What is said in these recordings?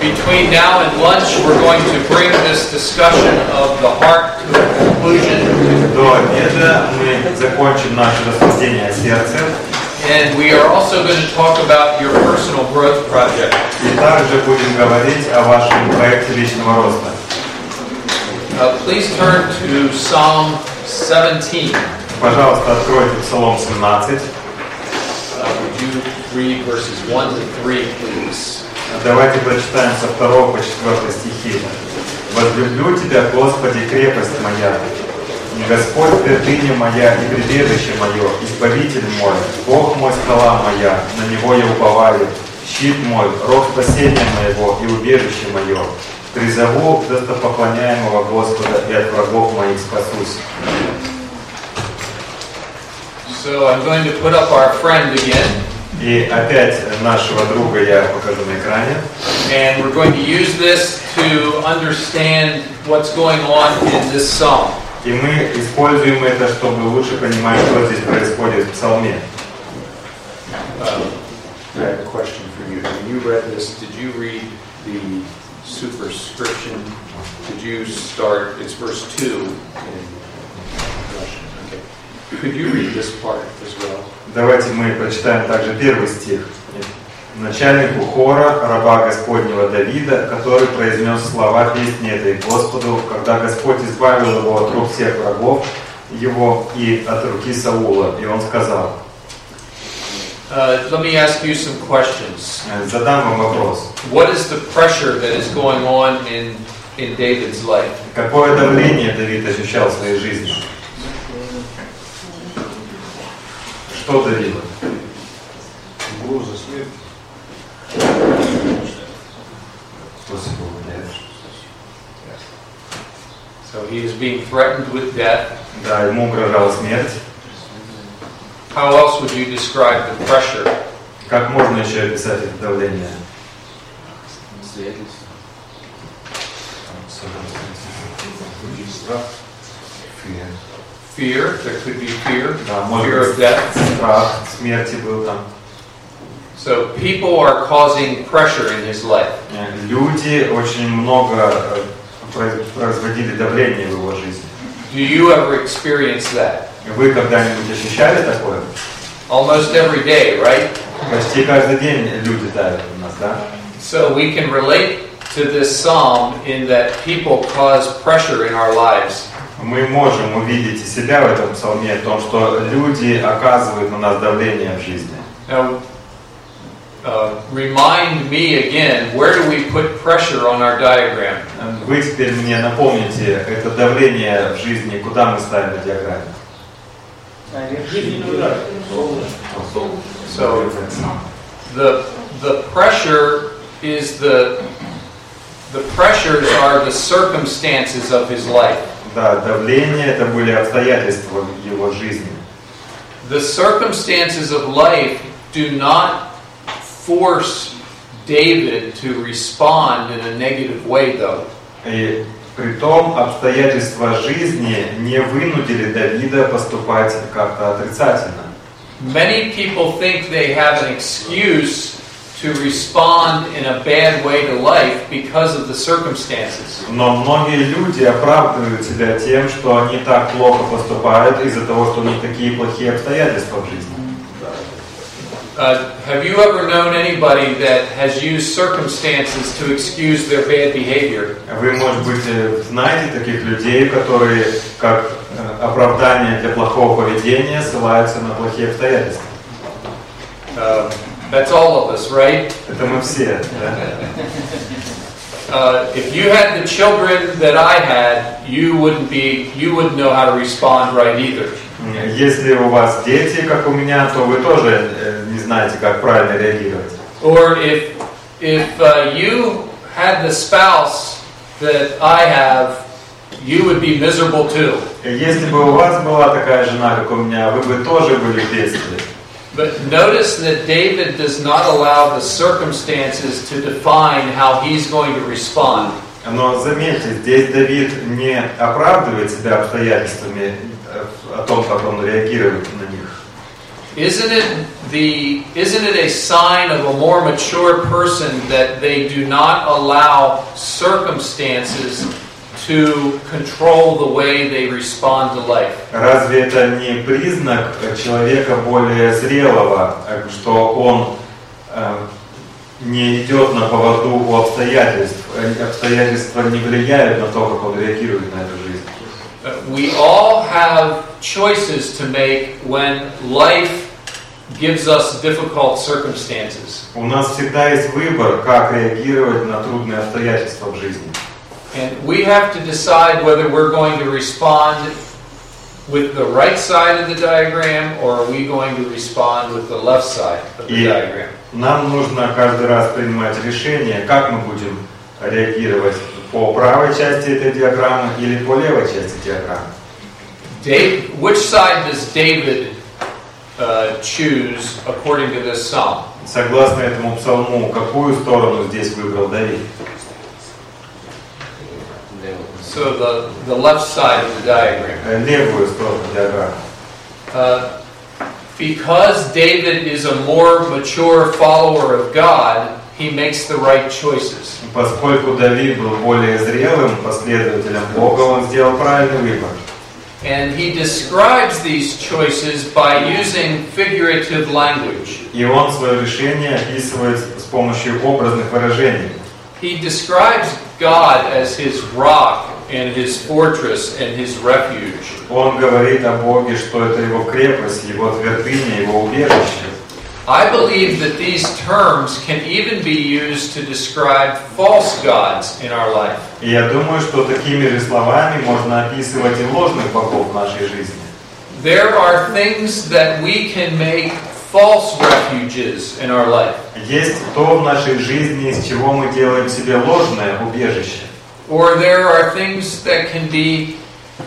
Between now and lunch, we're going to bring this discussion of the heart to a conclusion. До обеда мы закончим наше рассуждение о сердце. And we are also going to talk about your personal growth project. И также будем говорить о вашем проекте личного роста. Please turn to Psalm 17. Пожалуйста, откройте Псалом 17. Would you read verses 1 to 3, please? Давайте прочитаем со 2 по 4 стихи. «Возлюблю Тебя, Господи, крепость моя, Господь, твердыня моя и прибежище мое, Избавитель мой, Бог мой, скала моя, на Него я уповаю, щит мой, рог спасения моего и убежище мое. Призову достопоклоняемого Господа, и от врагов моих спасусь». So I'm going to put up our friend again. И опять нашего друга я покажу на экране. And we're going to use this to understand what's going on in this psalm. И мы используем это, чтобы лучше понимать, что здесь происходит в псалме. I have a question for you. When you read this, did you read the superscription? Did you start, it's verse 2 in Russian. Okay. Could you read this part as well? Давайте мы прочитаем также первый стих. Начальнику хора, раба Господнего Давида, который произнес слова песни этой Господу, когда Господь избавил его от рук всех врагов его и от руки Саула. И он сказал. Let me ask you some questions. Задам вам вопрос. What is the pressure that is going on in David's life? Какое давление Давид ощущал в своей жизни? Что давило? Угроза смерти. So he is being threatened with death. Да, ему угрожала смерть. How else would you describe the pressure? Как можно еще описать это давление? Fear. There could be fear. Да, Fear of death. Страх смерти был там. So people are causing pressure in his life. Люди очень много производили давление в его жизни. Do you ever experience that? Вы когда-нибудь ощущали такое? Almost every day, right? Почти каждый день люди давят на нас, да? So we can relate to this psalm in that people cause pressure in our lives. Мы можем увидеть себя в этом псалме, в том, что люди оказывают на нас давление в жизни. Now, remind me again, where do we put pressure on our diagram? Вы теперь мне напомните это давление в жизни, куда мы ставим на диаграмме? So the pressure is the pressures are the circumstances of his life. Да, давление это были обстоятельства его жизни. The circumstances of life do not force David to respond in a negative way, though. И притом обстоятельства жизни не вынудили Давида поступать как-то отрицательно. Many people think they have an excuse to respond in a bad way to life because of the circumstances. Но многие люди оправдывают себя тем, что они так плохо поступают из-за того, что у них такие плохие обстоятельства в жизни. Have you ever known anybody that has used circumstances to excuse their bad behavior? Вы, может быть, знаете таких людей, которые как оправдание для плохого поведения ссылаются на плохие обстоятельства? That's all of us, right? Это мы все, да? If you had the children that I had, you wouldn't know how to respond right either. Если у вас дети, как у меня, то вы тоже не знаете, как правильно реагировать. Or if you had the spouse that I have, you would be miserable too. Если бы у вас была такая жена, как у меня, вы бы тоже были в бедствии. But notice that David does not allow the circumstances to define how he's going to respond. Но заметьте, здесь Давид не оправдывает себя обстоятельствами о том, как он реагирует на них. Isn't it a sign of a more mature person that they do not allow circumstances to control the way they respond to life? Разве это не признак человека более зрелого, что он не идет на поводу у обстоятельств? Обстоятельства не влияют на то, как он реагирует на эту жизнь. We all have choices to make when life gives us difficult circumstances. У нас всегда есть выбор, как реагировать на трудные обстоятельства в жизни. And we have to decide whether we're going to respond with the right side of the diagram or are we going to respond with the left side of the diagram. Нам нужно каждый раз принимать решение, как мы будем реагировать по правой части этой диаграммы или по левой части диаграммы. Which side does David choose according to this psalm? Согласно этому псалму, какую сторону здесь выбрал Давид? So the left side of the diagram. Левую сторону диаграммы. Because David is a more mature follower of God, he makes the right choices. Поскольку Давид был более зрелым последователем Бога, он сделал правильный выбор. And he describes these choices by using figurative language. И он свое решение описывает с помощью образных выражений. He describes God as his rock and his fortress and his refuge. Он говорит о Боге, что это его крепость, его твердыня, его убежище. I believe that these terms can even be used to describe false gods in our life. И я думаю, что такими же словами можно описывать и ложных богов в нашей жизни. There are things that we can make false refuges in our life. Есть то в нашей жизни, из чего мы делаем себе ложное убежище. Or there are things that can be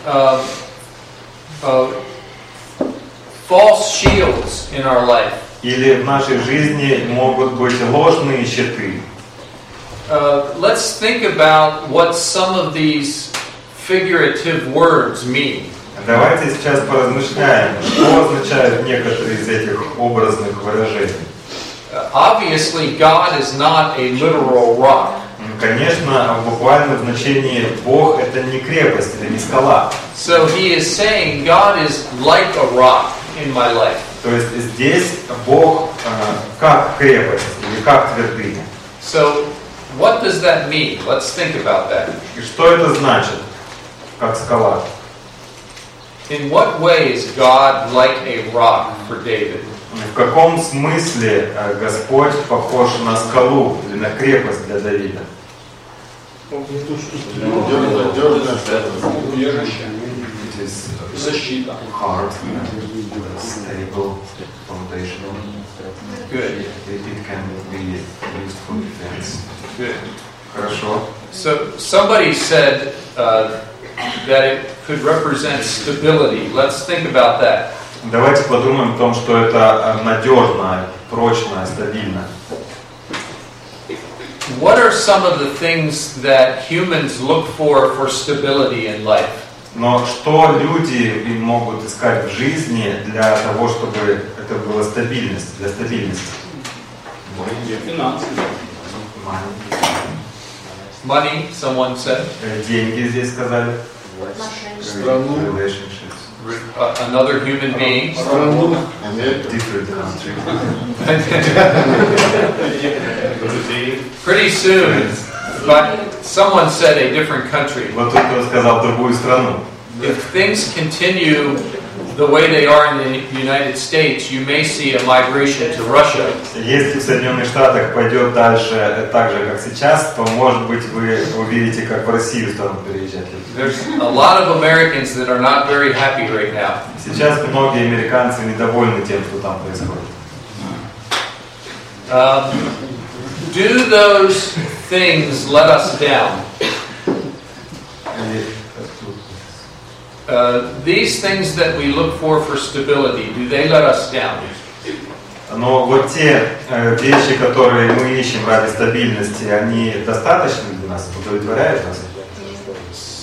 false shields in our life. Или в нашей жизни могут быть ложные щиты. Let's think about what some of these figurative words mean. Давайте сейчас поразмышляем, что означают некоторые из этих образных выражений. Obviously, God is not a literal rock. Конечно, в буквальном значении Бог — это не крепость, это не скала. So he is saying God is like a rock in my life. То есть здесь Бог как крепость или как твердыня. So what does that mean? Let's think about that. И что это значит, как скала? In what way is God like a rock for David? В каком смысле Господь похож на скалу или на крепость для Давида? Защита. Hard, stable, foundational. Good. It can be used for defense. Good. Хорошо. So somebody said that it could represent stability. Let's think about that. Давайте подумаем о том, что это надежно, прочно, стабильно. What are some of the things that humans look for stability in life? Но что люди могут искать в жизни для того, чтобы это была стабильность, для стабильности? Финансы. Money, someone said. Деньги здесь сказали. Страну. Relationships. Another human being. Страну. Different country. Pretty soon, but someone said a different country. Вот тут кто сказал другую страну. If things continue the way they are in the United States, you may see a migration to Russia. Если в Соединенных Штатах пойдет дальше так же, как сейчас, то, может быть, вы увидите, как в Россию станут переезжать. There's a lot of Americans that are not very happy right now. Сейчас многие американцы недовольны тем, что там происходит. Do those things let us down? These things that we look for stability, do they let us down? Но вот те вещи, которые мы ищем ради стабильности, они достаточны для нас, удовлетворяют нас?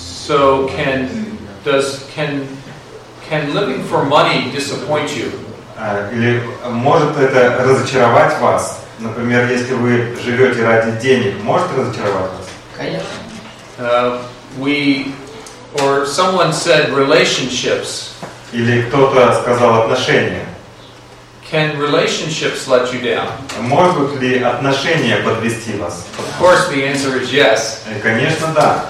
So can living for money disappoint you? Или может это разочаровать вас? Например, если вы живете ради денег, может разочаровать вас? Конечно. Or someone said relationships. Или кто-то сказал отношения. Can relationships let you down? Могут ли отношения подвести вас? Of course, the answer is yes. Конечно, да.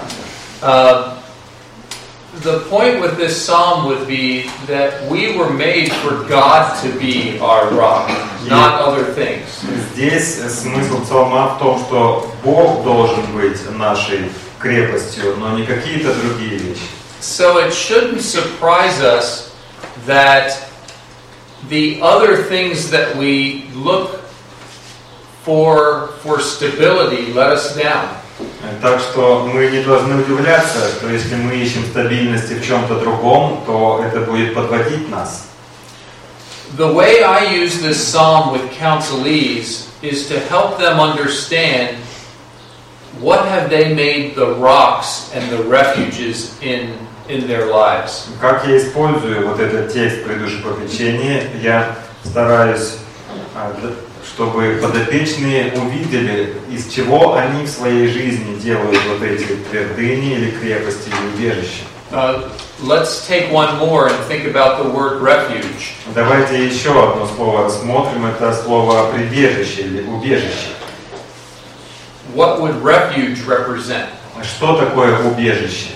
The point with this psalm would be that we were made for God to be our rock, not other things. Здесь смысл псалма в том, что Бог должен быть нашей крепостью, но не какие-то другие вещи. So it shouldn't surprise us that the other things that we look for stability let us down. Так что мы не должны удивляться, что если мы ищем стабильности в чем-то другом, то это будет подводить нас. The way I use this psalm with counselees is to help them understand what have they made the rocks and the refuges in their lives. Как я использую вот этот текст при душепопечении, я стараюсь, чтобы подопечные увидели, из чего они в своей жизни делают вот эти твердыни или крепости или убежища. Let's take one more and think about the word refuge. Давайте еще одно слово рассмотрим, это слово прибежище или убежище. What would refuge represent? Что такое убежище?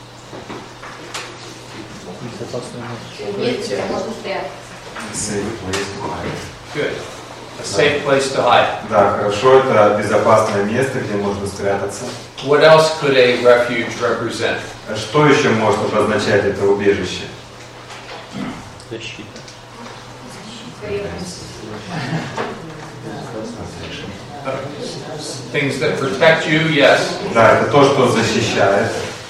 Место, где можно спрятаться. Good. A safe place to hide. Да, хорошо, это безопасное место, где можно спрятаться. What else could a refuge represent? Что еще может обозначать это убежище? Защита. Things that protect you, yes. Да, это то, что защищает.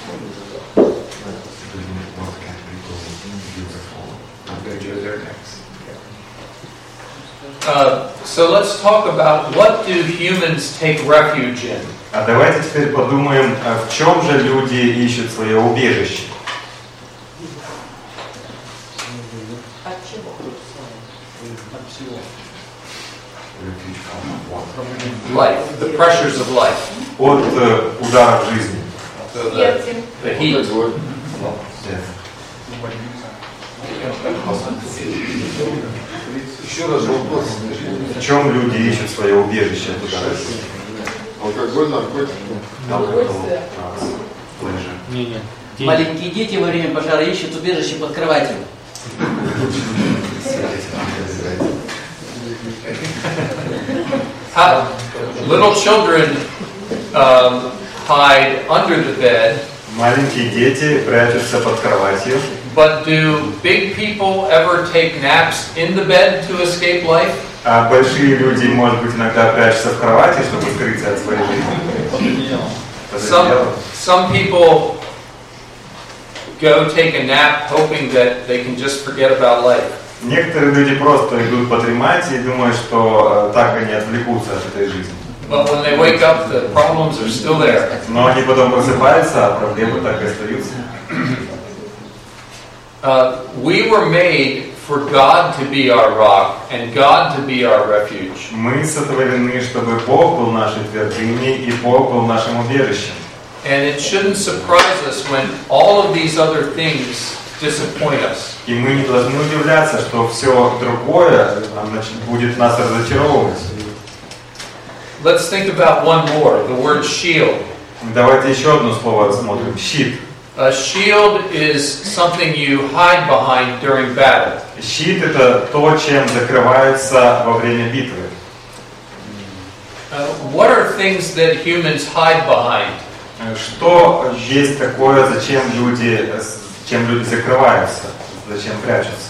So let's talk about what do humans take refuge in. А давайте теперь подумаем, в чем же люди ищут свое убежище? От чего? Life, the pressures of life. От ударов жизни. So Смерти. the heat. Еще раз вопрос. В чем люди ищут свое убежище от ударов жизни? Алкоголь, наркотики. Не. Маленькие дети во время пожара ищут убежище под кроватью. Little children hide under the bed. Маленькие дети прячутся под кроватью. But do big people ever take naps in the bed to escape life? А большие люди, может быть, иногда прячутся в кровати, чтобы скрыться от своей жизни. Some people go take a nap hoping that they can just forget about life. Некоторые люди просто идут подремать и думают, что так они отвлекутся от этой жизни. But when they wake up, the problems are still there. Но они потом просыпаются, а проблемы так и остаются. We were made for God to be our rock and God to be our refuge. Мы сотворены, чтобы Бог был нашей твердыней и Бог был нашим убежищем. And it shouldn't surprise us when all of these other things disappoint us. И мы не должны удивляться, что все другое будет нас разочаровывать. Let's think about one more, the word shield. Давайте еще одно слово рассмотрим. Щит. A shield is something you hide behind during battle. Щит — это то, чем закрываются во время битвы. What are things that humans hide behind? Что есть такое, чем люди закрываются, зачем прячутся?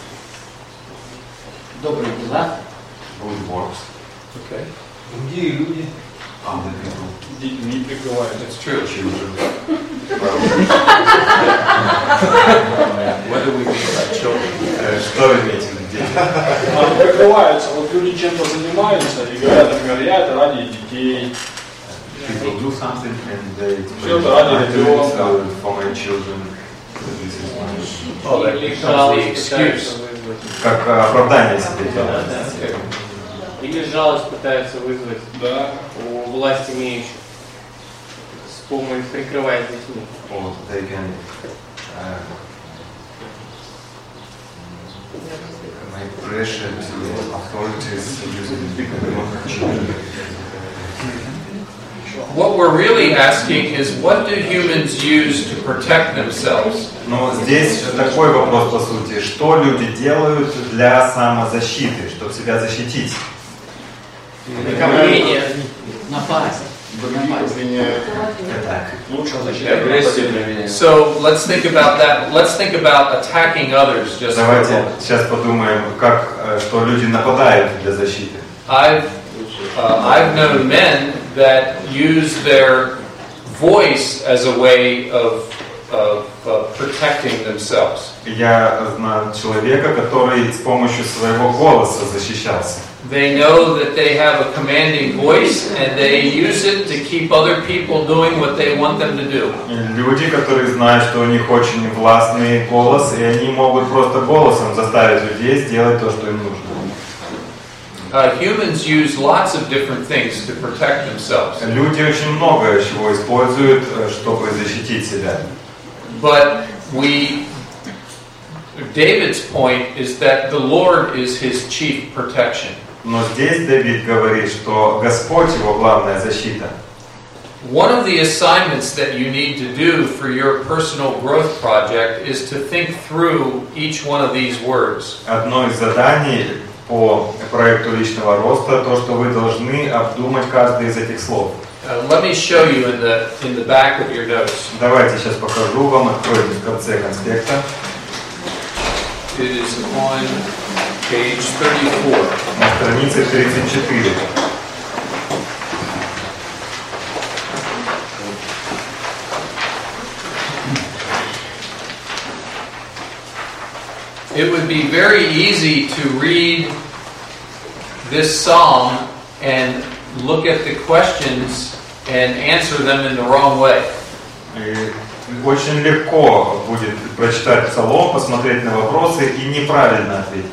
Добрые дела. Good works. Okay. Другие люди. Other people. Детьми прикрывают. That's true. Children. What do we mean by children? Что вы имеете в виду? Прикрываются. Вот люди чем-то занимаются и говорят, например, я это ради детей. People do something and they Все это ради ребенка. for my children. This is my... Oh, that becomes the excuse. как оправдание себе делают. Или жалость пытаются вызвать Да. у власть имеющих, с помощью прикрываясь детьми. Вот, they can make pressure to authorities using What we're really asking is, what do humans use to protect themselves? Но здесь такой вопрос по сути, что люди делают для самозащиты, чтобы себя защитить? Накопление. Напасть. Напасть. So let's think about that. Let's think about attacking others just for a Давайте moment. сейчас подумаем, что люди нападают для защиты. I've known men that use their voice as a way of protecting themselves. Я знаю человека, который с помощью своего голоса защищался. They know that they have a commanding voice and they use it to keep other people doing what they want them to do. Люди, которые знают, что у них очень властный голос, и они могут просто голосом заставить людей сделать то, что им нужно. Humans use lots of different things to protect themselves. Люди очень много чего используют, чтобы защитить себя. But David's point is that the Lord is his chief protection. Но здесь Давид говорит, что Господь его главная защита. One of the assignments that you need to do for your personal growth project is to think through each one of these words. Одно из заданий по проекту личного роста, то, что вы должны обдумать каждый из этих слов. Let me show you in the back of your notes. Давайте сейчас покажу вам, откройте в конце конспекта. It is on page 34. На странице 34. It would be very easy to read this psalm and look at the questions and answer them in the wrong way. И очень легко будет прочитать Псалом, посмотреть на вопросы и неправильно ответить.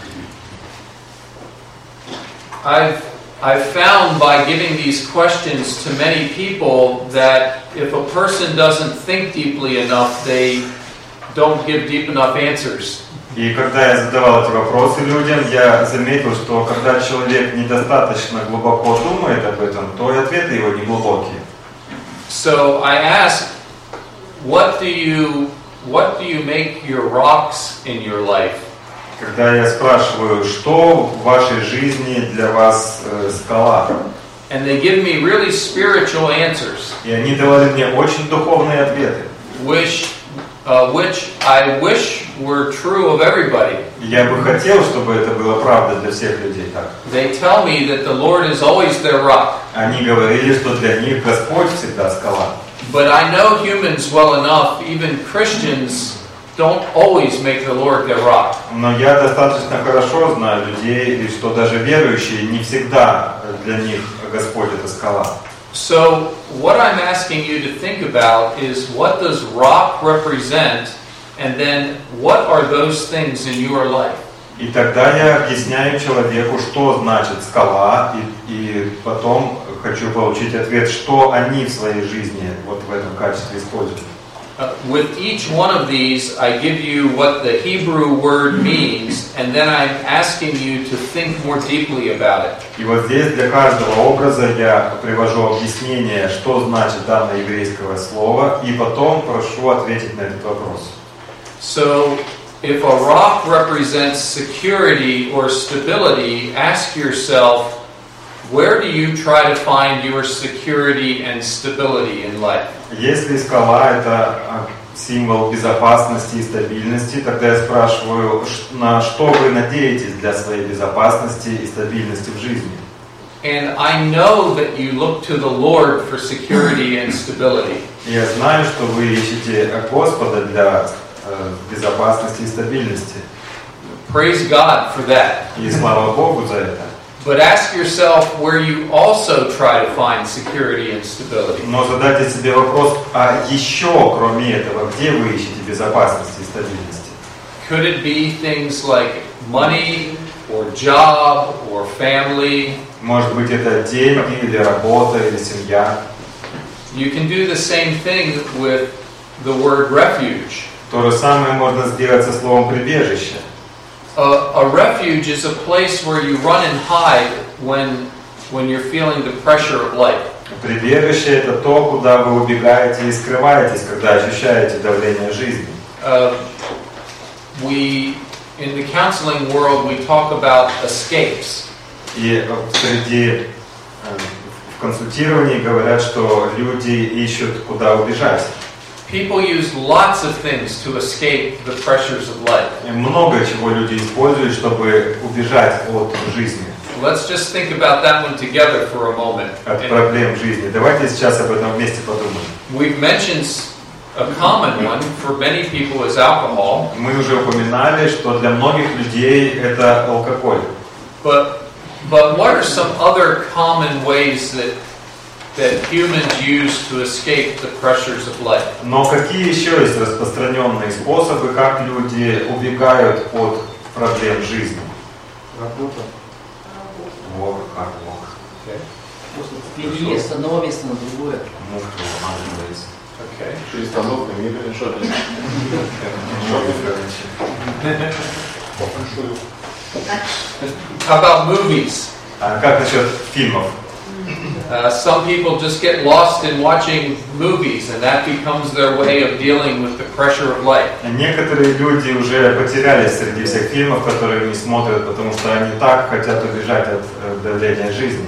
I've found by giving these questions to many people that if a person doesn't think deeply enough, they don't give deep enough answers. И когда я задавал эти вопросы людям, я заметил, что когда человек недостаточно глубоко думает об этом, то и ответы его не глубокие. So I ask, what do you make your rocks in your life? Когда я спрашиваю, что в вашей жизни для вас скала, And they give me really spiritual answers, и они давали мне очень духовные ответы, which I wish were true of everybody. я бы хотел, чтобы это было правда для всех людей так. They tell me that the Lord is always their rock. Они говорили, что для них Господь всегда скала. But I know humans well enough, even Christians don't always make the Lord their rock. Но я достаточно хорошо знаю людей, что даже верующие не всегда для них Господь это скала. So what I'm asking you to think about is, what does rock represent, and then what are those things in your life? И тогда я объясняю человеку, что значит скала, и потом хочу получить ответ, что они в своей жизни вот в этом качестве используют. With each one of these, I give you what the Hebrew word means, and then I'm asking you to think more deeply about it. И вот здесь для каждого образа я привожу объяснение, что значит данное еврейское слово, и потом прошу ответить на этот вопрос. So, if a rock represents security or stability, ask yourself, where do you try to find your security and stability in life? Если скала – это символ безопасности и стабильности, тогда я спрашиваю, на что вы надеетесь для своей безопасности и стабильности в жизни? And I know that you look to the Lord for security and stability. Я знаю, что вы ищете Господа для безопасности и стабильности. Praise God for that. И слава Богу за это. But ask yourself where you also try to find security and stability. Но задайте себе вопрос, а еще, kроме этого, где вы ищете безопасности и стабильности? Could it be things like money or job or family. Может быть, это деньги, или работа, или семья. You can do the same thing with the word refuge. То же самое можно сделать со словом «прибежище». A refuge is a place where you run and hide when you're feeling the pressure of life. Прибежище – это то, куда вы убегаете и скрываетесь, когда ощущаете давление жизни. In the counseling world, we talk about escapes. И среди в консультировании говорят, что люди ищут, куда убежать. People use lots of things to escape the pressures of life. И много чего люди используют, чтобы убежать от жизни, Let's just think about that one together for a moment. от проблем жизни. Давайте сейчас об этом вместе подумаем. We've mentioned a common one for many people is alcohol. Мы уже упоминали, что для многих людей это алкоголь. But what are some other common ways that humans use to escape the pressures of life? Но какие еще есть распространенные способы, как люди убегают от проблем жизни? Работа. Walk, hard walk. Переезд с одного места на другое. Move to other place. Okay. Перестановка, не перешопинг. How about movies? А как насчет фильмов? Some people just get lost in watching movies, and that becomes their way of dealing with the pressure of life. Некоторые люди уже потерялись среди всех фильмов, которые они смотрят, потому что они так хотят убежать от давления жизни.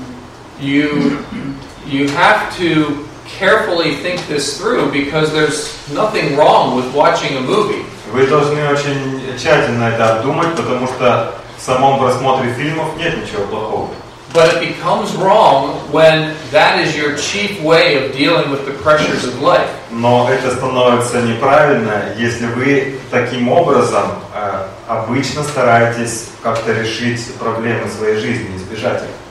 You have to carefully think this through because there's nothing wrong with watching a movie. Вы должны очень тщательно это обдумать, потому что в самом просмотре фильмов нет ничего плохого. But it becomes wrong when that is your chief way of dealing with the pressures of life. Но это становится неправильно, если вы таким образом обычно стараетесь как-то решить проблемы своей жизни, избежать их.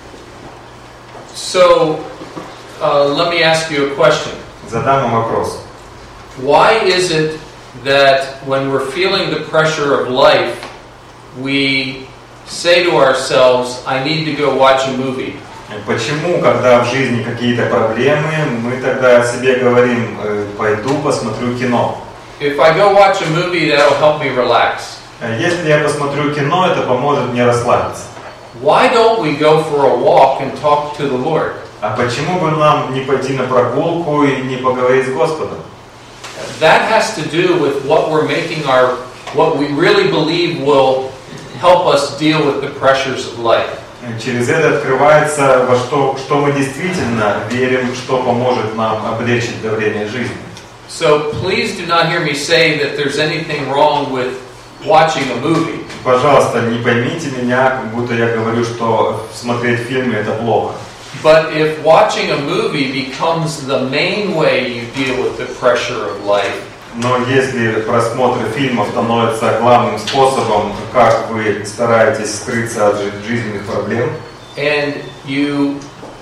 So, let me ask you a question. Задам вам вопрос. Why is it that when we're feeling the pressure of life, we say to ourselves, I need to go watch a movie? Почему, когда в жизни какие-то проблемы, мы тогда себе говорим, пойду посмотрю кино? If I go watch a movie, that'll help me relax. Если я посмотрю кино, это поможет мне расслабиться. Why don't we go for a walk and talk to the Lord? А почему бы нам не пойти на прогулку и не поговорить с Господом? That has to do with what we really believe will help us deal with the pressures of life. Через это открывается, во что мы действительно верим, что поможет нам облегчить давление жизни. So please do not hear me say that there's anything wrong with watching a movie. Пожалуйста, не поймите меня, как будто я говорю, что смотреть фильмы это плохо. But if watching a movie becomes the main way you deal with the pressure of life, Но если просмотр фильмов становится главным способом, как вы стараетесь скрыться от жизненных проблем, and you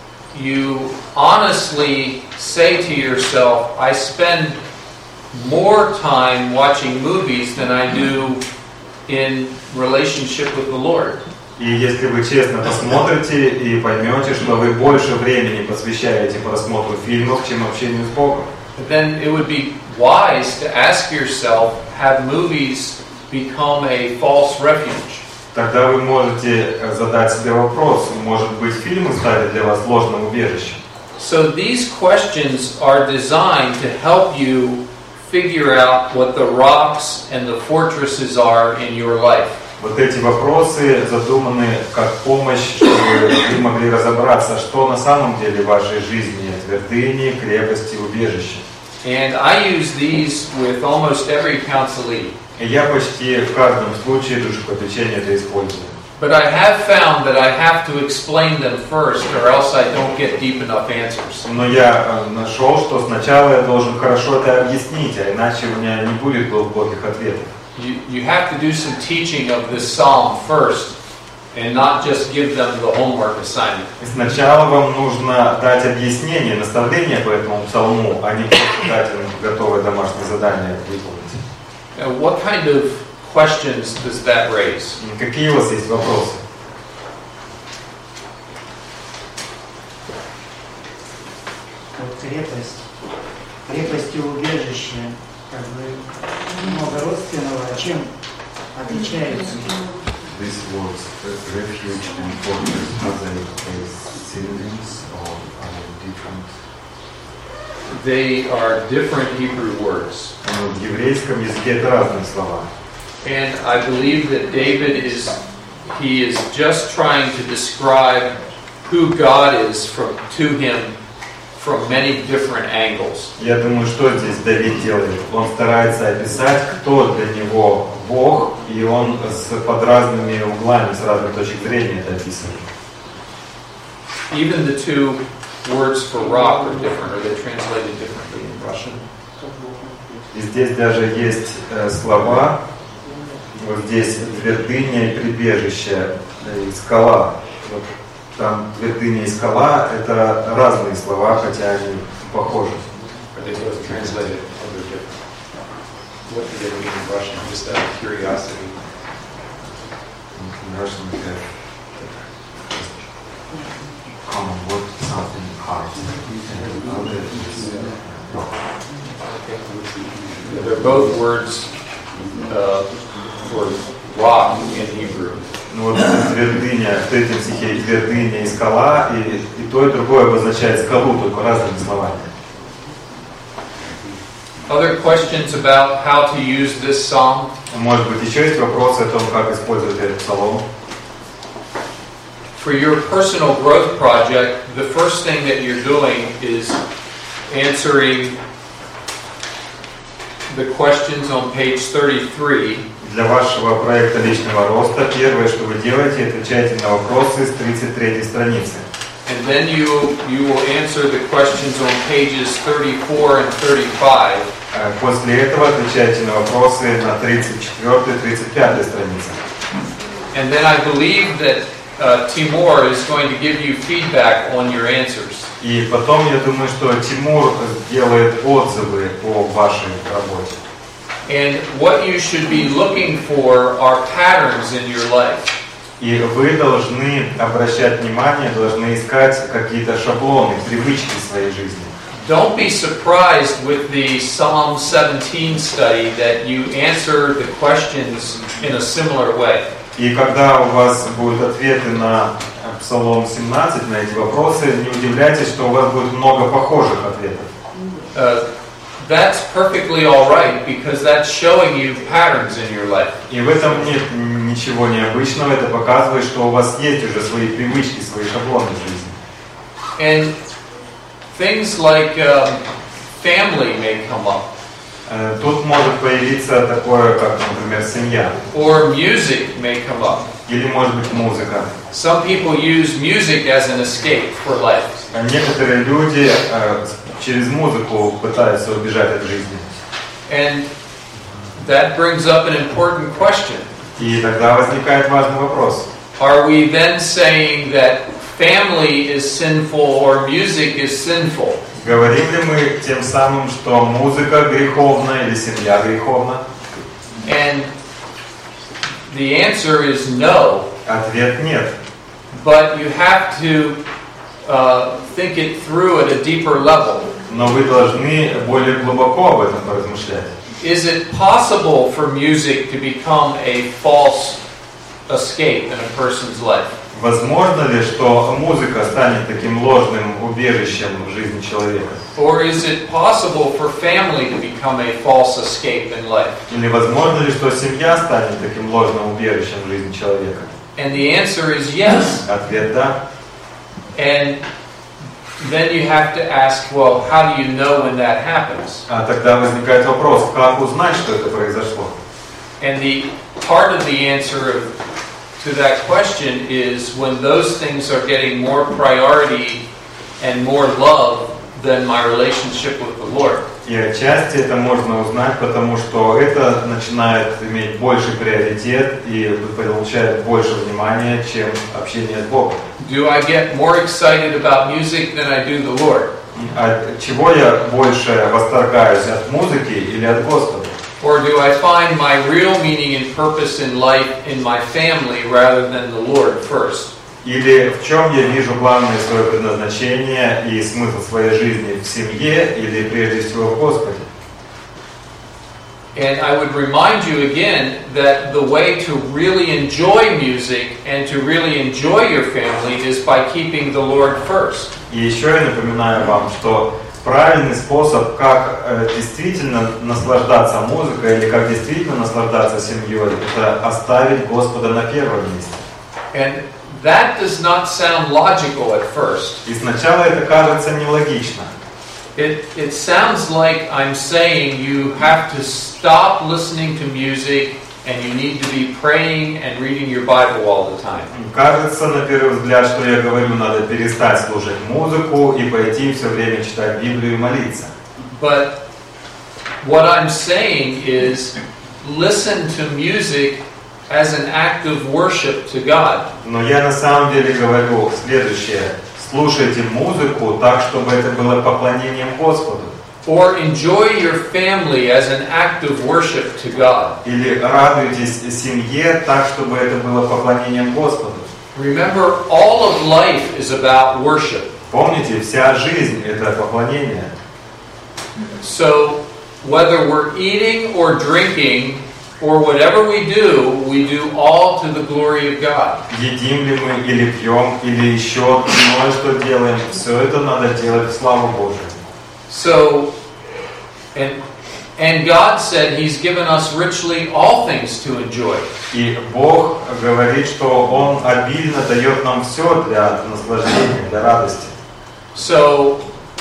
honestly say to yourself, I spend more time watching movies than I do in relationship with the Lord. и если вы честно посмотрите и поймете, что вы больше времени посвящаете просмотру фильмов, чем общению с Богом, Then it would be wise to ask yourself, have movies become a false refuge? тогда вы можете задать себе вопрос, может быть, фильмы стали для вас ложным убежищем. So these questions are designed to help you figure out what the rocks and the fortresses are in your life. Вот эти вопросы задуманы как помощь, чтобы вы могли разобраться, что на самом деле в вашей жизни твердыни, крепости, убежища. And I use these with almost every counselee. И я почти в каждом случае душепопечение это использую. But I have found that I have to explain them first, or else I don't get deep enough answers. Но я нашел, что сначала я должен хорошо это объяснить, а иначе у меня не будет глубоких ответов. You have to do some teaching of this psalm first, and not just give them the homework assignment. И сначала вам нужно дать объяснение, наставление по этому псалму, а не просто дать им готовое домашнее задание выполнить. What kind of questions does that raise? Какие у вас есть вопросы? Вот крепость и убежище, как бы много родственного, чем отличаются? This was refuge and fortress. Are they synonyms or are they different? They are different Hebrew words. В еврейском языке это разные слова. And I believe that David is just trying to describe who God is to him from many different angles. Я думаю, что здесь Давид делает? Он старается описать, кто для него Бог, и он под разными углами, с разных точек зрения это описывает. Even the two words for rock are different, or they're translated differently in Russian. И здесь даже есть слова, вот здесь твердыня и прибежище, и скала. Вот там твердыня и скала — это разные слова, хотя они похожи. Are they both translated, or they're different? What do they mean in Russian? Just out of curiosity. In Russian we have common word, something hard. And other is rock. They're both words for rock in Hebrew. Ну вот твердыня, в третьем стихе твердыня и скала, и то и другое обозначает скалу, только разными словами. Other questions about how to use this psalm? Может быть, еще есть вопросы о том, как использовать этот псалом? For your personal growth project, the first thing that you're doing is answering the questions on page 33. Для вашего проекта личного роста первое, что вы делаете, отвечаете на вопросы с 33 страницы. And then you will answer the questions on pages 34 and 35. После этого отвечаете на вопросы на 34-35 странице. And then I believe that Timur is going to give you feedback on your answers. И потом, я думаю, что Тимур сделает отзывы о вашей работе. And what you should be looking for are patterns in your life. И вы должны обращать внимание, должны искать какие-то шаблоны, привычки в своей жизни. Don't be surprised with the Psalm 17 study that you answer the questions in a similar way. И когда у вас будут ответы на Псалом 17, на эти вопросы, не удивляйтесь, что у вас будет много похожих ответов. That's perfectly all right because that's showing you patterns in your life. И в этом нет ничего необычного, это показывает, что у вас есть уже свои привычки, свои шаблоны в жизни. And things like family may come up. Тут может появиться такое, как, например, семья. Or music may come up. Или, может быть, музыка. Some people use music as an escape for life. Некоторые люди через музыку пытаются убежать от жизни. And that brings up an important question. И тогда возникает важный вопрос. Are we then saying that family is sinful or music is sinful? Говорим ли мы тем самым, что музыка греховна или семья греховна? And the answer is no. Ответ нет. But you have to think it through at a deeper level. Но вы должны более глубоко об этом поразмышлять. Is it possible for music to become a false escape in a person's life? Возможно ли, что музыка станет таким ложным убежищем в жизни человека? Or is it possible for family to become a false escape in life? Или возможно ли, что семья станет таким ложным убежищем в жизни человека? And the answer is yes. Ответ да. And then you have to ask, well, how do you know when that happens? А тогда возникает вопрос, как узнать, что это произошло? And the part of the answer to that question is when those things are getting more priority and more love than my relationship with the Lord. И отчасти это можно узнать, потому что это начинает иметь больший приоритет и получает больше внимания, чем общение с Богом. Do I get more excited about music than I do the Lord? От чего я больше восторгаюсь, от музыки или от Господа? Or do I find my real meaning and purpose in life in my family rather than the Lord first? Или в чем я вижу главное свое предназначение и смысл своей жизни, в семье или прежде всего в Господе? And I would remind you again that the way to really enjoy music and to really enjoy your family is by keeping the Lord first. И еще я напоминаю вам, что правильный способ, как действительно наслаждаться музыкой или как действительно наслаждаться семьей, это оставить Господа на первом месте. And that does not sound logical at first. И сначала это кажется нелогично. It sounds like I'm saying you have to stop listening to music and you need to be praying and reading your Bible all the time. Кажется, на первый взгляд, что я говорю, надо перестать слушать музыку и пойти все время читать Библию и молиться. But what I'm saying is listen to music as an act of worship to God. Но я на самом деле говорю следующее. Слушайте музыку так, чтобы это было поклонением Господу. Or enjoy your family as an act of worship to God. Или радуйтесь семье так, чтобы это было поклонением Господу. Remember, all of life is about worship. Помните, вся жизнь это поклонение. So, whether we're eating or drinking, or whatever we do all to the glory of God. Едим ли мы, или пьем, или еще иное, что делаем, все это надо делать в славу Божию. So, and God said He's given us richly all things to enjoy. И Бог говорит, что Он обильно дает нам все для наслаждения, для радости. So,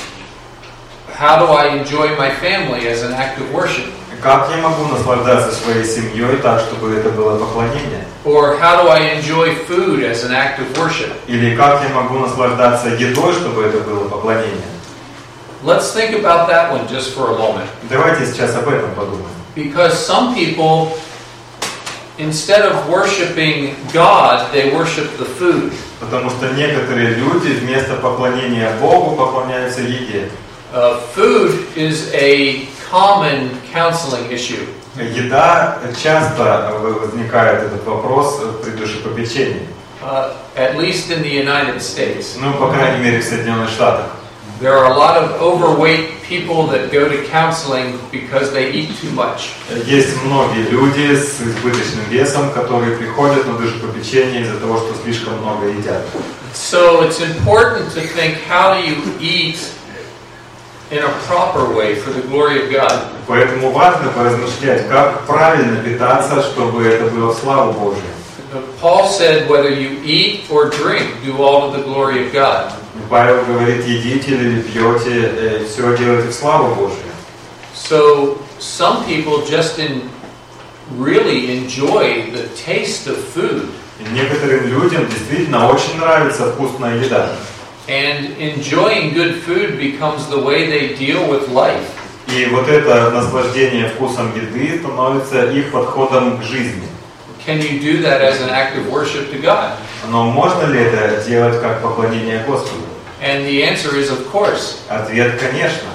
how do I enjoy my family as an act of worship? Как я могу наслаждаться своей семьей так, чтобы это было поклонение? Or how do I enjoy food as an act of worship? Или как я могу наслаждаться едой, чтобы это было поклонение? Let's think about that one just for a moment. Давайте сейчас об этом подумаем. Because some people, instead of worshiping God, they worship the food. Потому что некоторые люди вместо поклонения Богу поклоняются еде. Food is a common counseling issue. Еда часто возникает этот вопрос при душепопечении. At least in the United States. Ну, по крайней мере, в Соединенных Штатах. There are a lot of overweight people that go to counseling because they eat too much. Есть многие люди с избыточным весом, которые приходят на душепопечение из-за того, что слишком много едят. So it's important to think, how do you eat in a proper way for the glory of God? Поэтому важно поразмышлять, как правильно питаться, чтобы это было в славу Божию. Paul said, whether you eat or drink, do all to the glory of God. Павел говорит, едите или пьете, все делайте в славу Божию. So some people just really enjoy the taste of food. И некоторым людям действительно очень нравится вкусная еда. And enjoying good food becomes the way they deal with life. И вот это наслаждение вкусом еды становится их подходом к жизни. Can you do that as an act of worship to God? Но можно ли это делать как поклонение Господу? And the answer is, of course. Ответ, конечно.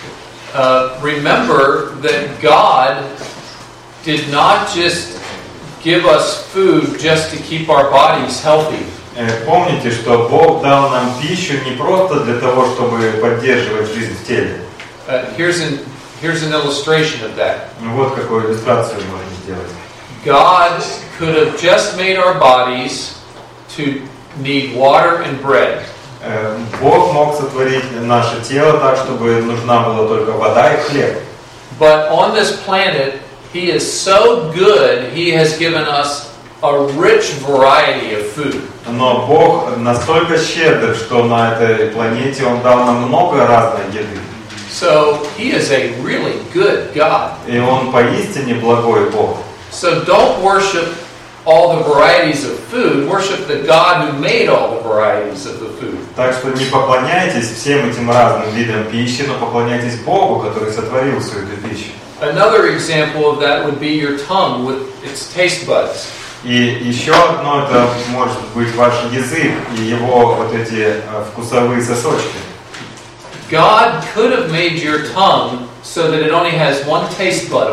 Remember that God did not just give us food just to keep our bodies healthy. Помните, что Бог дал нам пищу не просто для того, чтобы поддерживать жизнь в теле. Here's an illustration of that. Вот какую иллюстрацию можно сделать. God could have just made our bodies to need water and bread. Бог мог сотворить наше тело так, чтобы нужна была только вода и хлеб. But on this planet, He is so good, He has given us a rich variety of food. Но Бог настолько щедр, что на этой планете Он дал нам много разной еды. So He is a really good God. И Он поистине благой Бог. So don't worship all the varieties of food. Worship the God who made all the varieties of the food. Так что не поклоняйтесь всем этим разным видам пищи, но поклоняйтесь Богу, который сотворил всю эту пищу. Another example of that would be your tongue with its taste buds. И еще одно, это может быть ваш язык и его вот эти вкусовые сосочки. God could have made your tongue so that it only has one taste bud on it.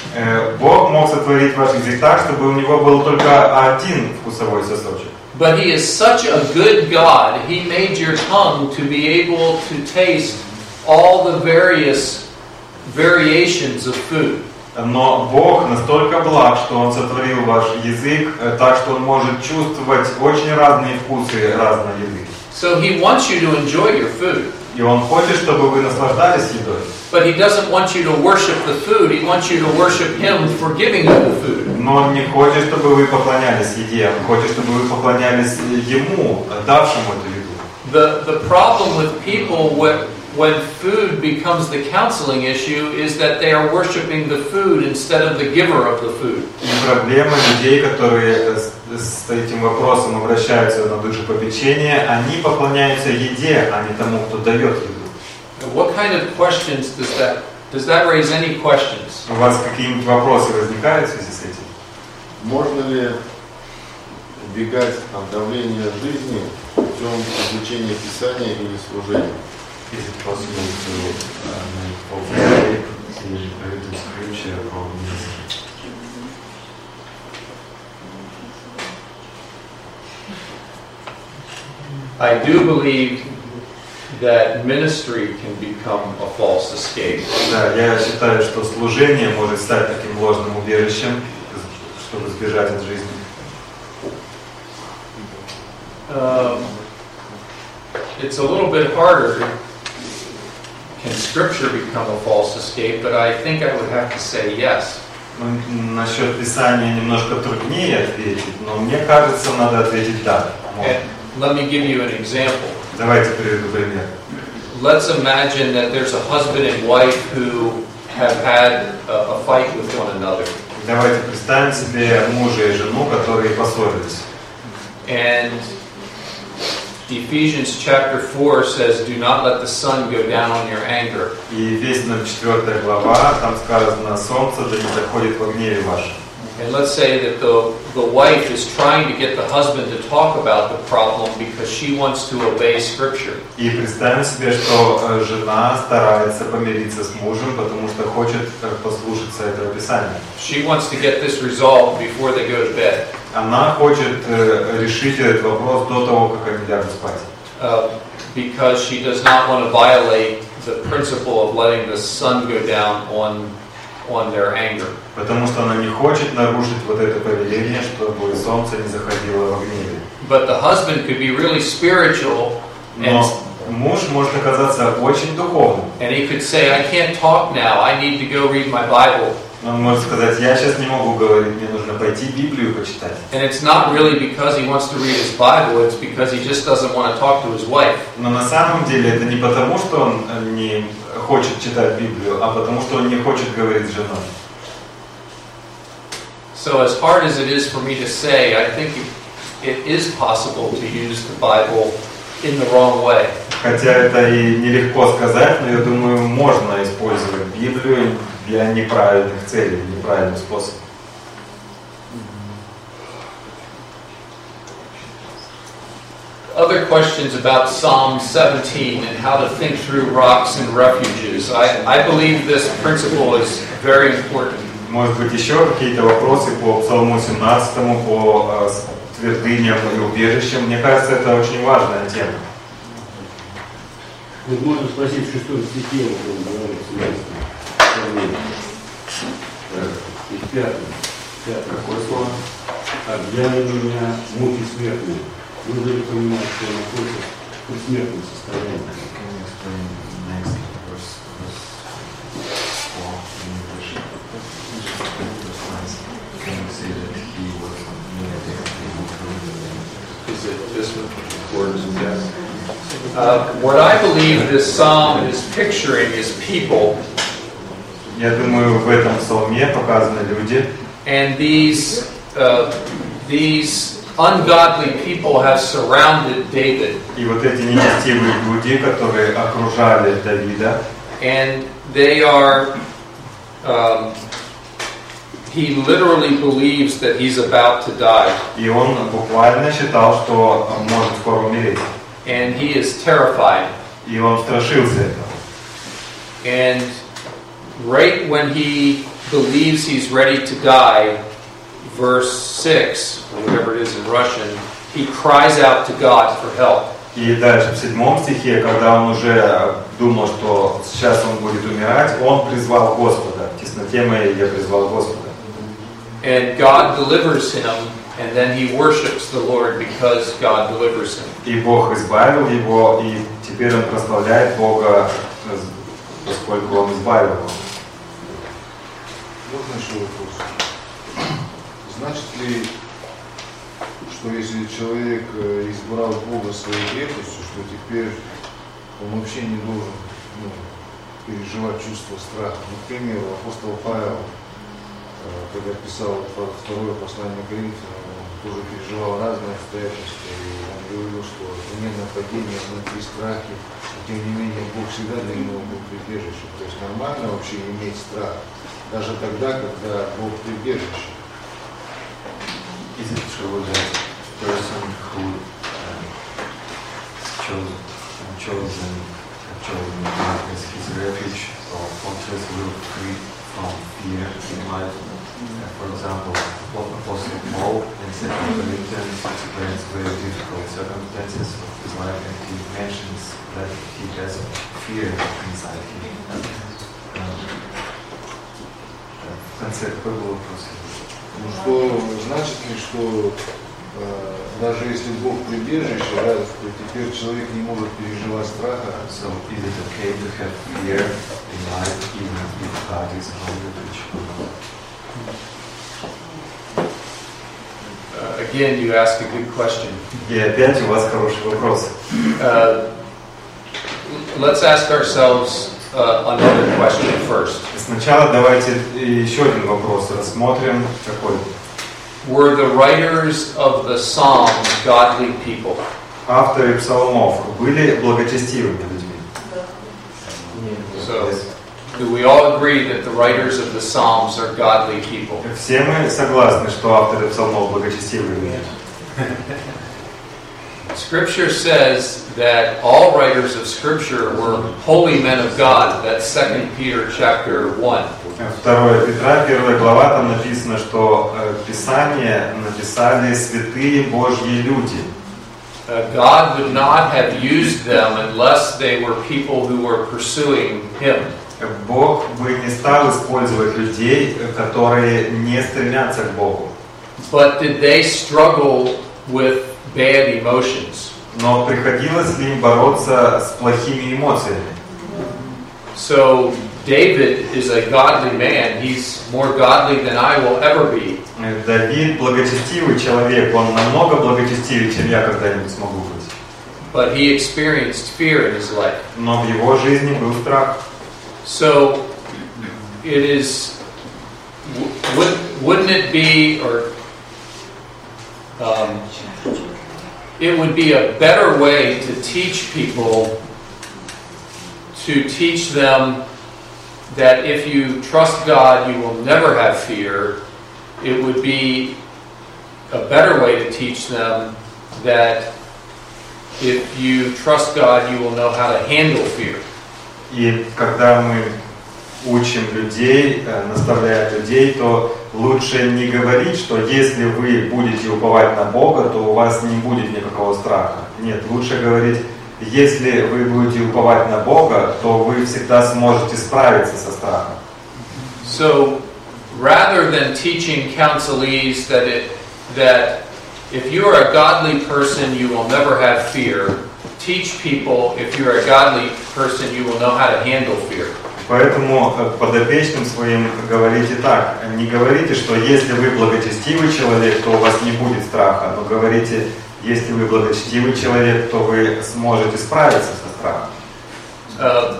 Бог мог сотворить ваш язык так, чтобы у него был только один вкусовой сосочек. But He is such a good God, He made your tongue to be able to taste all the various variations of food. Но Бог настолько благ, что Он сотворил ваш язык так, что Он может чувствовать очень разные вкусы разной еды. So He wants you to enjoy your food. И Он хочет, чтобы вы наслаждались едой. But He doesn't want you to worship the food. He wants you to worship Him for giving you the food. Но Он не хочет, чтобы вы поклонялись еде. Он хочет, чтобы вы поклонялись Ему, давшему эту еду. The problem with people when food becomes the counseling issue is that they are worshiping the food instead of the giver of the food. И проблема людей, которые с этим вопросом обращаются на душепопечение, они поклоняются еде, а не тому, кто дает еду. What kind of questions does that raise any questions? У вас какие-нибудь вопросы возникают в связи с этим? Можно ли избегать давления жизни путем изучения Писания или служения? Is it possible to avoid the scripture or ministry? I do believe that ministry can become a false escape. Да, я считаю, что служение может стать таким ложным убежищем, чтобы сбежать от жизни. It's a little bit harder. Can Scripture become a false escape? But I think I would have to say yes. Насчет Писания немножко труднее ответить, но мне кажется, надо ответить да. Let me give you an example. Давайте приведу пример. Let's imagine that there's a husband and wife who have had a fight with one another. Давайте представим себе мужа и жену, которые поссорились. And Ephesians chapter 4 says, "Do not let the sun go down on your anger." И Ефесянам 4 глава, там сказано: солнце да не заходит во гневе вашем. And let's say that the wife is trying to get the husband to talk about the problem because she wants to obey Scripture. И представим себе, что жена старается помириться с мужем, потому что хочет послушаться этого Писания. She wants to get this resolved before they go to bed. Она хочет решить этот вопрос до того, как они лягут спать. Because she does not want to violate the principle of letting the sun go down on their anger. Потому что она не хочет нарушить вот это повеление, чтобы солнце не заходило во гневе. But the husband could be really spiritual, Но муж может оказаться очень духовным. and he could say, "I can't talk now. I need to go read my Bible." Он может сказать: я сейчас не могу говорить, мне нужно пойти Библию почитать. And it's not really because he wants to read his Bible, it's because he just doesn't want to talk to his wife. Но на самом деле это не потому, что он не хочет читать Библию, а потому что он не хочет говорить с женой. So as hard as it is for me to say, I think it is possible to use the Bible in the wrong way. Хотя это и нелегко сказать, но я думаю, можно использовать Библию для неправильных целей, неправильным способом. Other questions about Psalm 17 and how to think through rocks and refuges. I believe this principle is very important. Может быть, еще какие-то вопросы по Псалму 17, по твердыням и убежищам. Мне кажется, это очень важная тема. Можно спросить, в 6 стихе он говорит, и в 5. Какое слово? Объяли меня муки смертные. Нужно ли понимать, что он находится в предсмертном состоянии? Is it just words and death? What I believe this psalm is picturing is people. Я думаю, в этом псалме показаны люди. And these ungodly people have surrounded David. И вот эти нечестивые люди, которые окружали Давида. And they are, he literally believes that he's about to die. И он буквально считал, что может скоро умереть. And he is terrified. И он страшился этого. And right when he believes he's ready to die, verse 6, or whatever it is in Russian, he cries out to God for help. И дальше в 7 стихе, когда он уже думал, что сейчас он будет умирать, он призвал Господа. В тесноте моей я призвал Господа. And God delivers him, and then he worships the Lord because God delivers him. И Бог избавил его, и теперь он прославляет Бога, поскольку он избавил его. Можно еще вопрос? Значит ли, что если человек избрал Бога своей крепостью, что теперь он вообще не должен переживать чувство страха? Например, апостол Павел, когда писал второе послание Коринфянам, он тоже переживал разные обстоятельства, и он говорил, что вне нападения, внутри страхи, но тем не менее Бог всегда для него был прибежищем. То есть нормально вообще иметь страх, даже тогда, когда Бог прибежище. Is it true that a person who chosen God as his refuge or fortress will free from fear in life? For example, Apostle Paul in 2 Corinthians explains very difficult circumstances of his life, and he mentions that he has fear inside him. В конце какой был вопрос? Ну что, значит ли, что даже если Бог прибежище, да, то теперь человек не может переживать страха? So is it okay to have fear in life even if God is our refuge? Again, you ask a good question. И опять у вас хороший вопрос. Let's ask ourselves another question first. Сначала давайте еще один вопрос рассмотрим. Какой? Were the writers of the Psalms godly people? Авторы псалмов были благочестивыми людьми? So, do we all agree that the writers of the Psalms are godly people? Все мы согласны, что авторы псалмов благочестивые люди. Scripture says that all writers of Scripture were holy men of God. That's 2 Peter chapter 1. 2 Петра, 1 глава, там написано, что Писание написали святые Божьи люди. God would not have used them unless they were people who were pursuing Him. Бог бы не стал использовать людей, которые не стремятся к Богу. But did they struggle with bad emotions? Но приходилось ли им бороться с плохими эмоциями? So David is a godly man. He's more godly than I will ever be. Давид благочестивый человек, он намного благочестивее, чем я когда-нибудь смогу быть. But he experienced fear in his life. Но в его жизни был страх. So it is. Wouldn't it be, or it would be a better way to teach people, to teach them that if you trust God, you will never have fear. It would be a better way to teach them that if you trust God, you will know how to handle fear. И когда мы учим людей, наставляем людей, то лучше не говорить, что если вы будете уповать на Бога, то у вас не будет никакого страха. Нет, лучше говорить, если вы будете уповать на Бога, то вы всегда сможете справиться со страхом. So, rather than teaching counselees that if you are a godly person, you will never have fear, teach people if you're a godly person, you will know how to handle fear. Поэтому подопечным своим говорите так. Не говорите, что если вы благочестивый человек, то у вас не будет страха, но говорите, если вы благочестивый человек, то вы сможете справиться со страхом.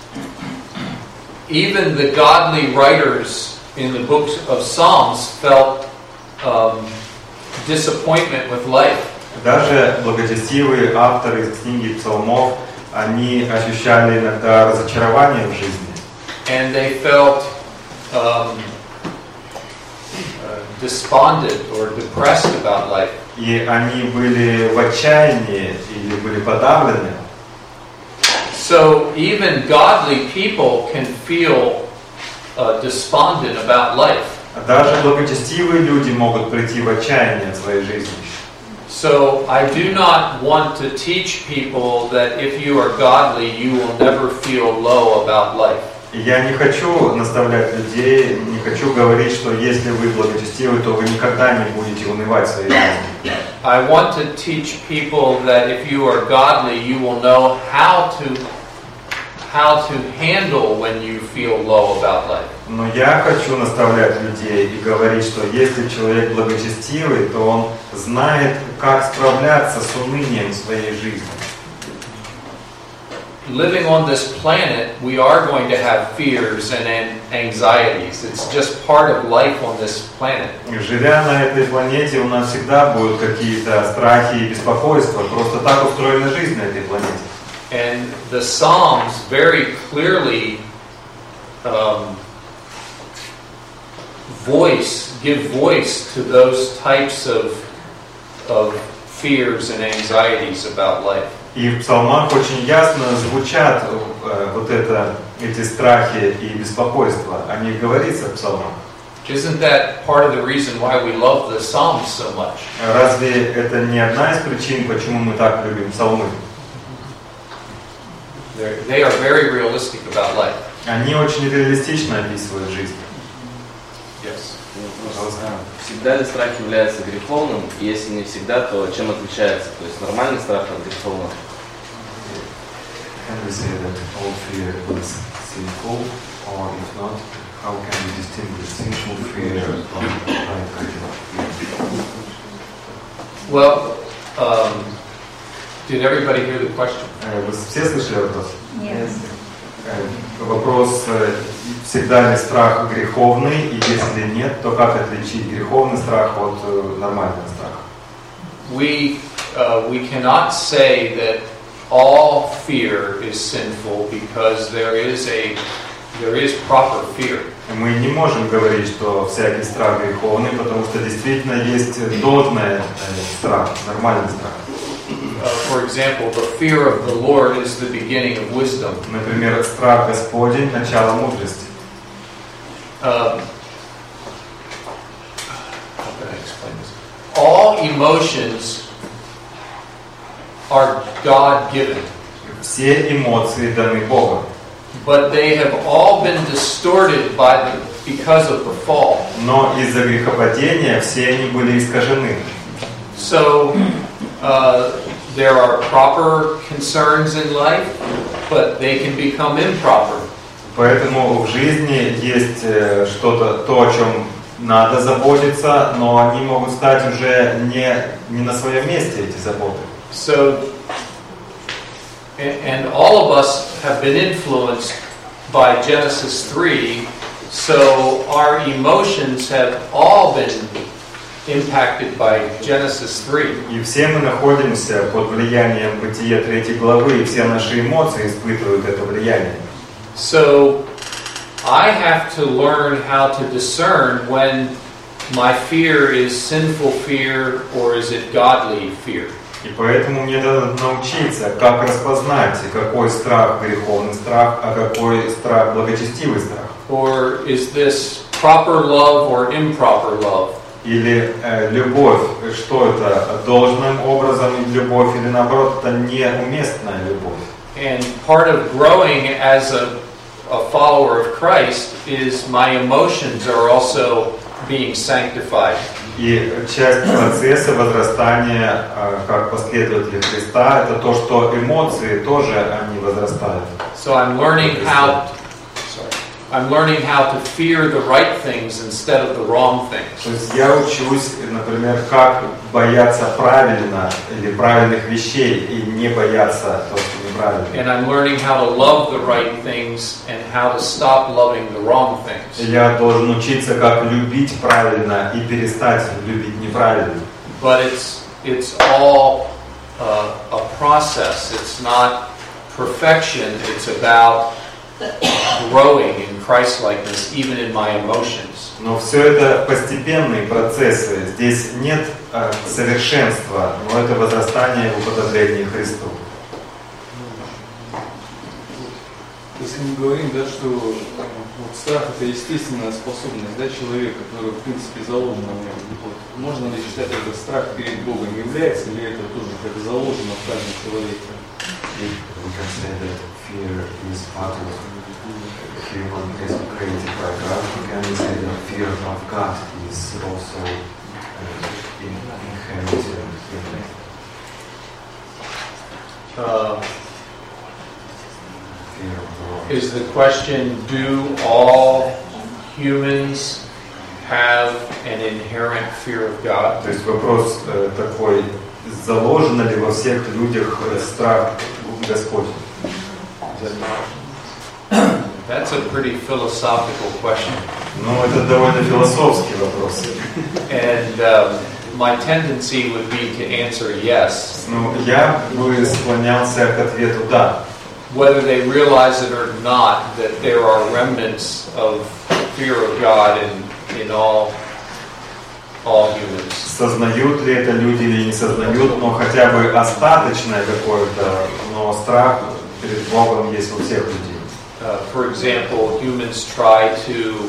Even the godly writers in the books of Psalms felt disappointment with life. Даже благочестивые авторы из книги Псалмов, они ощущали иногда разочарование в жизни. And they felt despondent or depressed about life. И они были в отчаянии или были подавлены. So even godly people can feel despondent about life. Даже благочестивые люди могут прийти в отчаяние от своей жизни. So I do not want to teach people that if you are godly, you will never feel low about life. И я не хочу наставлять людей, не хочу говорить, что если вы благочестивы, то вы никогда не будете унывать в своей жизни. I want to teach people that if you are godly, you will know how to handle when you feel low about life. Но я хочу наставлять людей и говорить, что если человек благочестивый, то он знает, как справляться с унынием в своей жизни. Living on this planet, we are going to have fears and anxieties. It's just part of life on this planet. Живя на этой планете, у нас всегда будут какие-то страхи и беспокойства. Просто так устроена жизнь на этой планете. And the Psalms very clearly give voice to those types of fears and anxieties about life. И в псалмах очень ясно звучат эти страхи и беспокойства. О них говорится в псалмах. Isn't that part of the reason why we love the Psalms so much? Разве это не одна из причин, почему мы так любим псалмы? They are very realistic about life. Они очень реалистично описывают жизнь. Yes. Всегда ли страх является греховным? И если не всегда, то чем отличается? То есть нормальный страх от греховного? Can we say that all fear is sinful, or if not, how can we distinguish sinful fear from right fear? Well, did everybody hear the question? Вы все слышали вопрос? Нет. Вопрос, всегда ли страх греховный, и если нет, то как отличить греховный страх от нормального страха? We cannot say that all fear is sinful because there is proper fear. Мы не можем говорить, что всякий страх греховный, потому что действительно есть должный страх, нормальный страх. For example, the fear of the Lord is the beginning of wisdom. Например, страх Господень – начало мудрости. How can I explain this? All emotions are God-given. Все эмоции даны Богом. But they have all been distorted because of the fall. Но из-за грехопадения все они были искажены. So there are proper concerns in life, but they can become improper. Поэтому в жизни есть что-то, то, о чем надо заботиться, но они могут стать уже не на своем месте, эти заботы. So, and all of us have been influenced by Genesis 3, so our emotions have all been impacted by Genesis 3. И все мы находимся под влиянием Бытия 3 главы, и все наши эмоции испытывают это влияние. So, I have to learn how to discern when my fear is sinful fear or is it godly fear. И поэтому мне надо научиться, как распознать, какой страх греховный страх, а какой страх благочестивый страх. Or is this proper love or improper love? Или любовь, что это, должным образом любовь, или наоборот, это неуместная любовь. And part of growing as a follower of Christ is my emotions are also being sanctified. И часть процесса возрастания как последователя Христа, это то, что эмоции тоже они возрастают. So I'm learning how to fear the right things instead of the wrong things. То есть я учусь, например, как бояться правильно или правильных вещей и не бояться того, что неправильно. And I'm learning how to love the right things and how to stop loving the wrong things. Я должен учиться, как любить правильно и перестать любить неправильно. But it's all a process. It's not perfection. It's about growing in Christ-likeness, even in my emotions. Но все это постепенные процессы. Здесь нет совершенства, но это возрастание в уподоблении Христу. Is мы говорим, да, что вот страх это естественная способность, да, человека, которая в принципе заложена в нем. Вот, можно ли считать это страх перед Богом? Является ли это тоже как заложено в каждом человеке? We can say that fear is part of human, is created by God. We can say that fear of God is also inherited in human. Is the question, do all humans have an inherent fear of God? То есть вопрос такой, заложено ли во всех людях страх Господень? That's a pretty philosophical question. Ну, это довольно философский вопрос. And my tendency would be to answer yes. Ну, я бы склонялся к ответу «да». Whether they realize it or not, that there are remnants of fear of God in all humans. Сознают ли это люди или не сознают, но хотя бы остаточное какое-то, но страх перед Богом есть у всех людей. For example, humans try to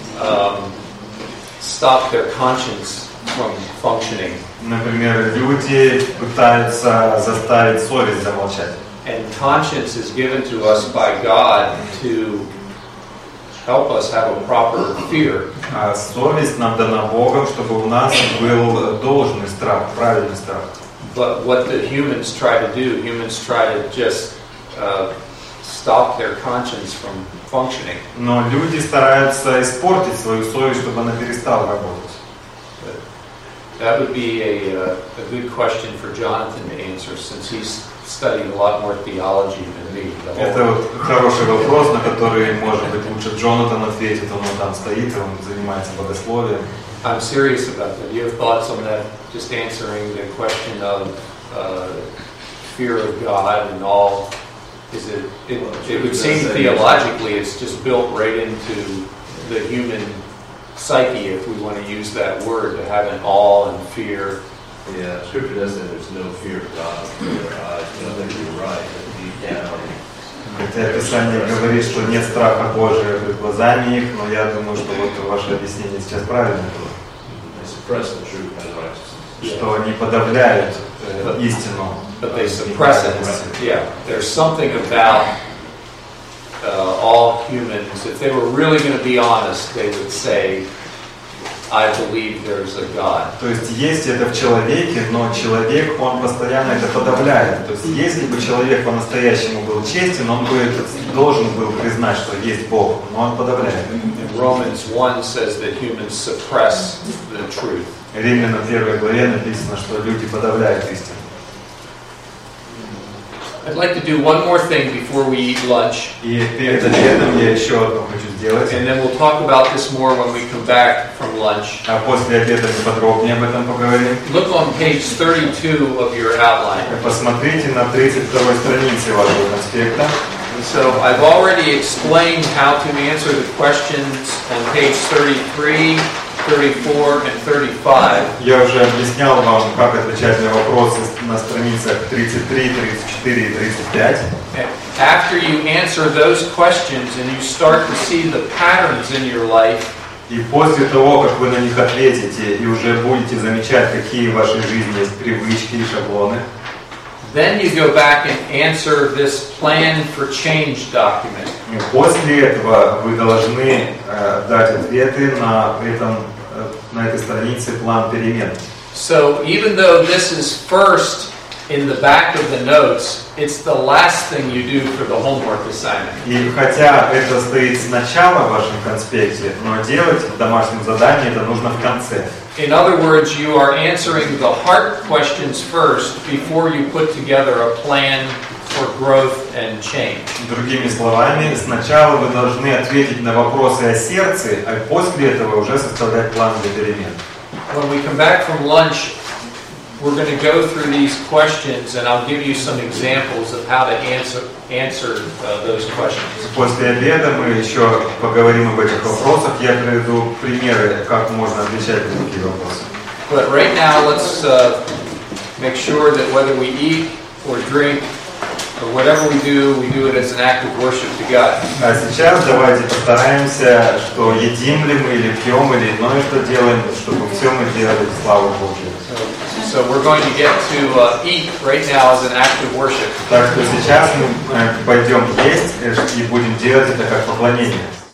stop their conscience from functioning. Например, люди пытаются заставить совесть замолчать. And conscience is given to us by God to help us have a proper fear. А совесть нам дана Богом, чтобы у нас был должный страх, правильный страх. But what the humans try to do, humans try to just stop their conscience from functioning. Но люди стараются испортить свою совесть, чтобы она перестала работать. That would be a good question for Jonathan to answer, since he's studied a lot more theology than me. Это вот хороший вопрос, на который, может быть, лучше Джонатан ответит, он там стоит, он занимается богословием. I'm serious about that. Do you have thoughts on that? Just answering the question of fear of God and all. Is it would seem theologically it's just built right into the human psyche, if we want to use that word, to have an awe and fear. Yeah, Scripture does say there's no fear of God in their eyes. You know, that you're right, that deep down. Хотя Писание говорит, что нет страха Божия пред глазами их, но я думаю, что вот ваше объяснение сейчас правильное было. Что они подавляют истину. But they suppress it. Yeah, there's something about all humans. If they were really going to be honest, they would say, I believe there's a God. То есть есть это в человеке, но человек, он постоянно это подавляет. То есть если бы человек по-настоящему был честен, он бы должен был признать, что есть Бог, но он подавляет. And Romans 1 says that humans suppress the truth. Римлянам 1 главе написано, что люди подавляют истину. I'd like to do one more thing before we eat lunch. И перед обедом я еще одно хочу сделать. And then we'll talk about this more when we come back from lunch. А после обеда мы подробнее об этом поговорим. Look on page 32 of your outline. Посмотрите на 32-й странице вашего конспекта. So I've already explained how to answer the questions on page 33, 34, and 35. Я уже объяснял вам, как отвечать на вопросы на страницах 33, 34 и 35. After you answer those questions and you start to see the patterns in your life, и после того, как вы на них ответите и уже будете замечать, какие в вашей жизни есть привычки и шаблоны, then you go back and answer this plan for change document. После этого вы должны дать ответы на этой странице план перемен. So even though this is first in the back of the notes, it's the last thing you do for the homework assignment. И хотя это стоит сначала в вашем конспекте, но делать в домашнем задании это нужно в конце. In other words, you are answering the heart questions first before you put together a plan for growth and change. Другими словами, сначала вы должны ответить на вопросы о сердце, а после этого уже составлять план для перемен. When we come back from lunch, we're going to go through these questions, and I'll give you some examples of how to answer those questions. После обеда мы еще поговорим об этих вопросах. Я приведу примеры, как можно отвечать на такие вопросы. But right now, let's make sure that whether we eat or drink, But whatever we do it as an act of worship to God. А сейчас давайте постараемся, что едим ли мы, или пьем, или иное что делаем, чтобы все мы делали в славу Божию. So we're going to get to eat right now as an act of worship. Так что сейчас мы пойдем есть и будем делать это как поклонение.